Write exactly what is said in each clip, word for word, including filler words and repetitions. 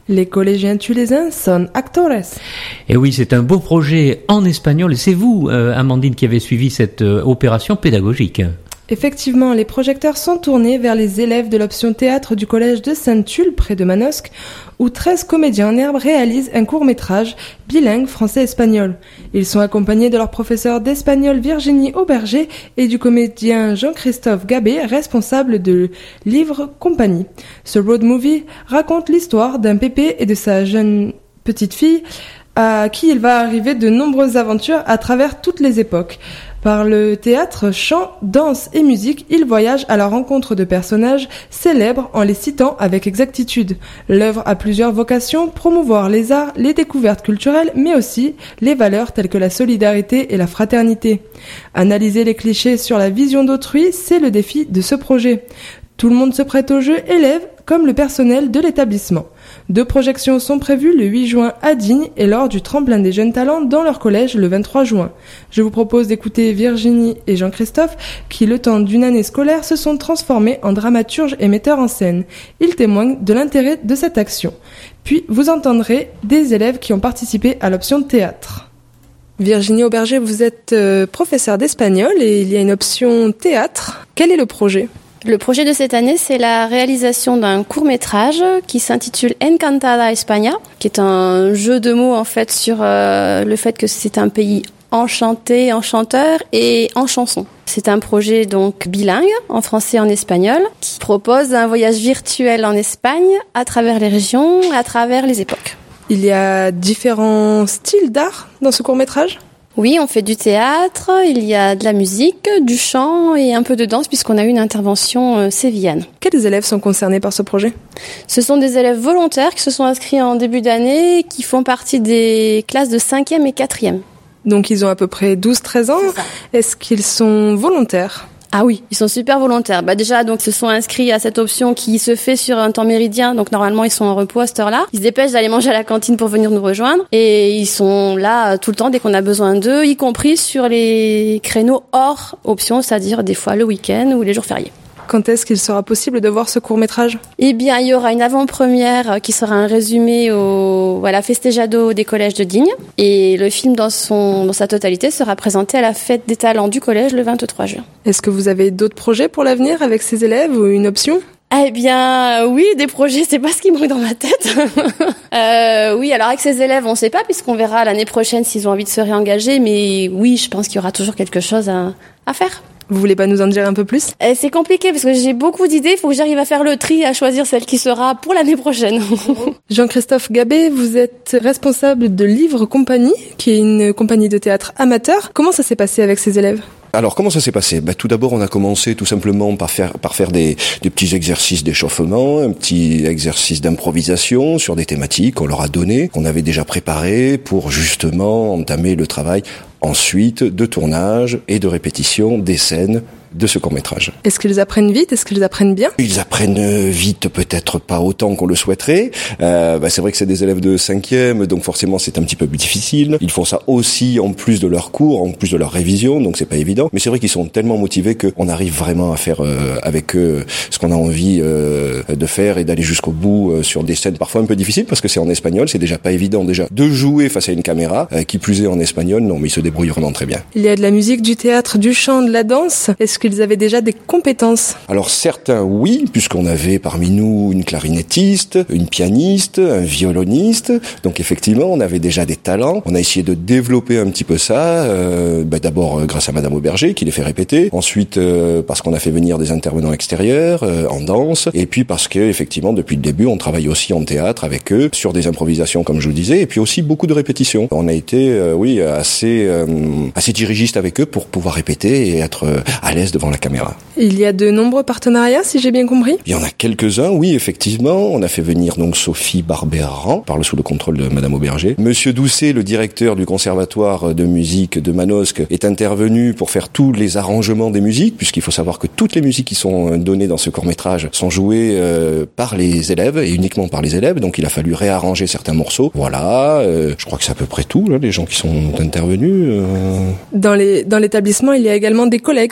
Les collégiens tulésains son actores. Et oui, c'est un beau projet en espagnol. C'est vous, euh, Amandine, qui avez suivi cette euh, opération pédagogique. Effectivement, les projecteurs sont tournés vers les élèves de l'option théâtre du collège de Sainte-Tulle, près de Manosque, où treize comédiens en herbe réalisent un court-métrage bilingue français-espagnol. Ils sont accompagnés de leur professeur d'espagnol Virginie Auberger et du comédien Jean-Christophe Gabé, responsable de Livre Compagnie. Ce road movie raconte l'histoire d'un pépé et de sa jeune petite fille, à qui il va arriver de nombreuses aventures à travers toutes les époques. Par le théâtre, chant, danse et musique, ils voyagent à la rencontre de personnages célèbres en les citant avec exactitude. L'œuvre a plusieurs vocations, promouvoir les arts, les découvertes culturelles, mais aussi les valeurs telles que la solidarité et la fraternité. Analyser les clichés sur la vision d'autrui, c'est le défi de ce projet. Tout le monde se prête au jeu, élèves comme le personnel de l'établissement. Deux projections sont prévues le huit juin à Digne et lors du tremplin des jeunes talents dans leur collège le vingt-trois juin. Je vous propose d'écouter Virginie et Jean-Christophe qui, le temps d'une année scolaire, se sont transformés en dramaturges et metteurs en scène. Ils témoignent de l'intérêt de cette action. Puis vous entendrez des élèves qui ont participé à l'option théâtre. Virginie Auberger, vous êtes euh, professeure d'espagnol et il y a une option théâtre. Quel est le projet ? Le projet de cette année, c'est la réalisation d'un court-métrage qui s'intitule Encantada España, qui est un jeu de mots en fait sur euh, le fait que c'est un pays enchanté, enchanteur et en chanson. C'est un projet donc bilingue, en français et en espagnol, qui propose un voyage virtuel en Espagne à travers les régions, à travers les époques. Il y a différents styles d'art dans ce court-métrage ? Oui, on fait du théâtre, il y a de la musique, du chant et un peu de danse puisqu'on a eu une intervention euh, sévillane. Quels élèves sont concernés par ce projet ? Ce sont des élèves volontaires qui se sont inscrits en début d'année, qui font partie des classes de cinquième et quatrième. Donc ils ont à peu près douze treize ans. Est-ce qu'ils sont volontaires ? Ah oui, ils sont super volontaires. Bah déjà, donc, ils se sont inscrits à cette option qui se fait sur un temps méridien. Donc, normalement, ils sont en repos à cette heure-là. Ils se dépêchent d'aller manger à la cantine pour venir nous rejoindre. Et ils sont là tout le temps dès qu'on a besoin d'eux, y compris sur les créneaux hors option, c'est-à-dire des fois le week-end ou les jours fériés. Quand est-ce qu'il sera possible de voir ce court-métrage ? Eh bien, il y aura une avant-première qui sera un résumé au, voilà, Festejado des collèges de Digne. Et le film, dans son, dans sa totalité, sera présenté à la fête des talents du collège le vingt-trois juin. Est-ce que vous avez d'autres projets pour l'avenir avec ces élèves ou une option ? Eh bien, oui, des projets, c'est pas ce qui me manque dans ma tête. euh, oui, alors avec ces élèves, on sait pas, puisqu'on verra l'année prochaine s'ils ont envie de se réengager. Mais oui, je pense qu'il y aura toujours quelque chose à, à faire. Vous voulez pas nous en dire un peu plus ? Et c'est compliqué parce que j'ai beaucoup d'idées, il faut que j'arrive à faire le tri, à choisir celle qui sera pour l'année prochaine. Jean-Christophe Gabé, vous êtes responsable de Livre Compagnie, qui est une compagnie de théâtre amateur. Comment ça s'est passé avec ces élèves ? Alors, comment ça s'est passé ? Ben, tout d'abord, on a commencé tout simplement par faire, par faire des, des petits exercices d'échauffement, un petit exercice d'improvisation sur des thématiques qu'on leur a données, qu'on avait déjà préparées pour justement entamer le travail ensuite de tournage et de répétition des scènes de ce court-métrage. Est-ce qu'ils apprennent vite ? Est-ce qu'ils apprennent bien ? Ils apprennent vite, peut-être pas autant qu'on le souhaiterait. Euh, bah c'est vrai que c'est des élèves de cinquième, donc forcément c'est un petit peu plus difficile. Ils font ça aussi en plus de leurs cours, en plus de leur révision, donc c'est pas évident. Mais c'est vrai qu'ils sont tellement motivés qu'on arrive vraiment à faire euh, avec eux ce qu'on a envie euh, de faire et d'aller jusqu'au bout euh, sur des scènes parfois un peu difficiles parce que c'est en espagnol, c'est déjà pas évident déjà de jouer face à une caméra, euh, qui plus est en espagnol. Non, mais ils se débrouillent vraiment très bien. Il y a de la musique, du théâtre, du chant, de la danse. Est-ce qu'ils avaient déjà des compétences ? Alors certains oui, puisqu'on avait parmi nous une clarinettiste, une pianiste, un violoniste, donc effectivement on avait déjà des talents. On a essayé de développer un petit peu ça, euh, bah, d'abord euh, grâce à Madame Auberger qui les fait répéter, ensuite euh, parce qu'on a fait venir des intervenants extérieurs euh, en danse, et puis parce que effectivement depuis le début on travaille aussi en théâtre avec eux sur des improvisations comme je vous disais, et puis aussi beaucoup de répétitions. On a été euh, oui assez euh, assez dirigiste avec eux pour pouvoir répéter et être euh, à l'aise devant la caméra. Il y a de nombreux partenariats, si j'ai bien compris. Il y en a quelques-uns, oui, effectivement. On a fait venir donc Sophie Barbéran, par le sous le contrôle de Madame Auberger. Monsieur Doucet, le directeur du conservatoire de musique de Manosque, est intervenu pour faire tous les arrangements des musiques, puisqu'il faut savoir que toutes les musiques qui sont données dans ce court-métrage sont jouées euh, par les élèves et uniquement par les élèves. Donc il a fallu réarranger certains morceaux. Voilà, euh, je crois que c'est à peu près tout, là, les gens qui sont intervenus. Euh... Dans les dans l'établissement, il y a également des collègues qui se sont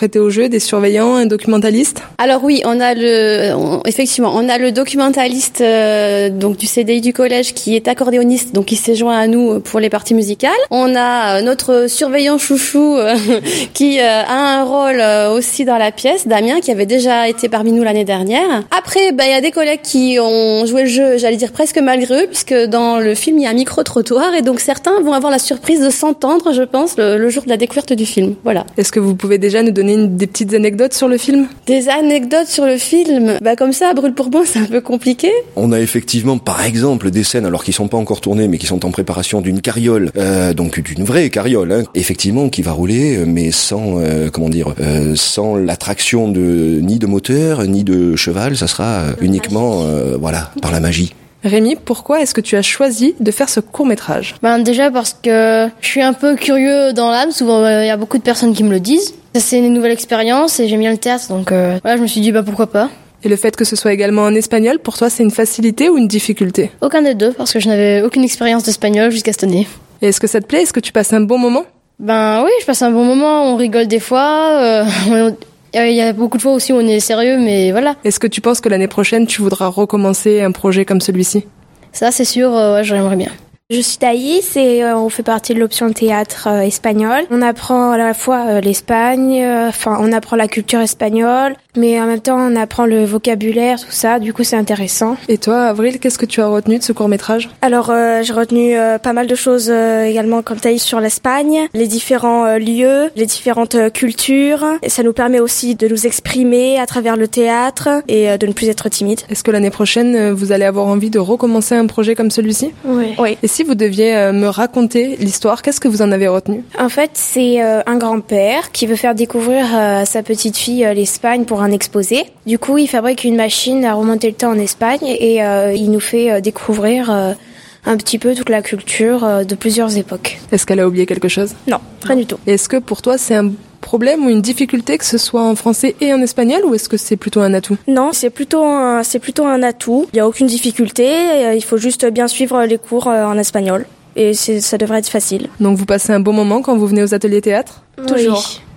prêter au jeu, des surveillants, un documentaliste? Alors oui, on a le, on, effectivement, on a le documentaliste euh, donc du C D I du collège qui est accordéoniste, donc il s'est joint à nous pour les parties musicales. On a euh, notre surveillant chouchou euh, qui euh, a un rôle euh, aussi dans la pièce, Damien, qui avait déjà été parmi nous l'année dernière. Après, ben il y a des collègues qui ont joué le jeu, j'allais dire presque malgré eux, puisque dans le film il y a un micro-trottoir et donc certains vont avoir la surprise de s'entendre, je pense, le, le jour de la découverte du film. Voilà. Est-ce que vous pouvez déjà nous donner une, des petites anecdotes sur le film? Des anecdotes sur le film? Bah comme ça, à brûle pour point, c'est un peu compliqué. On a effectivement, par exemple, des scènes, alors qui sont pas encore tournées, mais qui sont en préparation d'une carriole, euh, donc d'une vraie carriole, hein, effectivement, qui va rouler, mais sans, euh, comment dire, euh, sans l'attraction de ni de moteur ni de cheval. Ça sera euh, uniquement, euh, voilà, par la magie. Rémi, pourquoi est-ce que tu as choisi de faire ce court-métrage? Ben déjà parce que je suis un peu curieux dans l'âme, souvent il euh, y a beaucoup de personnes qui me le disent. Ça, c'est une nouvelle expérience et j'aime bien le théâtre, donc euh, voilà, je me suis dit bah pourquoi pas. Et le fait que ce soit également en espagnol, pour toi c'est une facilité ou une difficulté? Aucun des deux, parce que je n'avais aucune expérience d'espagnol jusqu'à cette année. Et est-ce que ça te plaît? Est-ce que tu passes un bon moment? Ben oui, je passe un bon moment, on rigole des fois, euh, on... il y a beaucoup de fois aussi où on est sérieux, mais voilà. Est-ce que tu penses que l'année prochaine, tu voudras recommencer un projet comme celui-ci? Ça, c'est sûr, euh, ouais, j'aimerais bien. Je suis Thaïs et euh, on fait partie de l'option théâtre euh, espagnol. On apprend à la fois euh, l'Espagne, enfin euh, on apprend la culture espagnole, mais en même temps on apprend le vocabulaire, tout ça, du coup c'est intéressant. Et toi, Avril, qu'est-ce que tu as retenu de ce court-métrage? Alors euh, j'ai retenu euh, pas mal de choses euh, également comme Thaïs sur l'Espagne, les différents euh, lieux, les différentes euh, cultures. Et ça nous permet aussi de nous exprimer à travers le théâtre et euh, de ne plus être timide. Est-ce que l'année prochaine, vous allez avoir envie de recommencer un projet comme celui-ci? Oui. Oui. Et si vous deviez euh, me raconter l'histoire, qu'est-ce que vous en avez retenu? En fait, c'est euh, un grand-père qui veut faire découvrir euh, à sa petite fille euh, l'Espagne pour un exposé. Du coup, il fabrique une machine à remonter le temps en Espagne et euh, il nous fait euh, découvrir euh, un petit peu toute la culture euh, de plusieurs époques. Est-ce qu'elle a oublié quelque chose? Non, rien du tout. Et est-ce que pour toi, c'est un problème ou une difficulté que ce soit en français et en espagnol, ou est-ce que c'est plutôt un atout? Non, c'est plutôt un, c'est plutôt un atout. Il n'y a aucune difficulté, il faut juste bien suivre les cours en espagnol et c'est, ça devrait être facile. Donc vous passez un bon moment quand vous venez aux ateliers théâtre? Toujours. Oui.